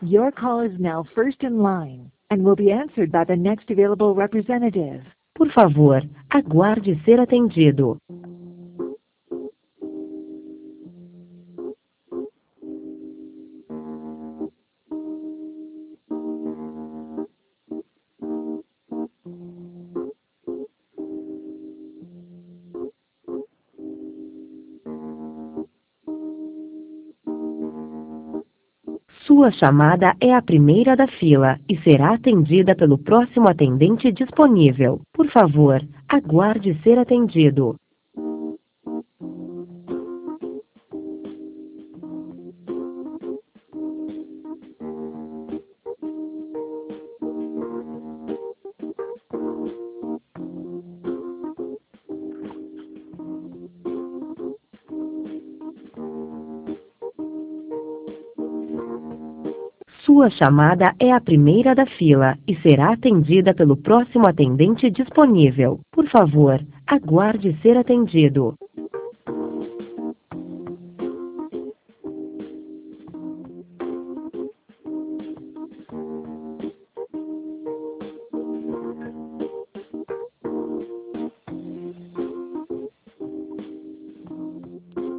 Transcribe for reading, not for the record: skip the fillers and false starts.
Your call is now first in line and will be answered by the next available representative. Por favor, aguarde ser atendido. Sua chamada é a primeira da fila e será atendida pelo próximo atendente disponível. Por favor, aguarde ser atendido. Sua chamada é a primeira da fila e será atendida pelo próximo atendente disponível. Por favor, aguarde ser atendido.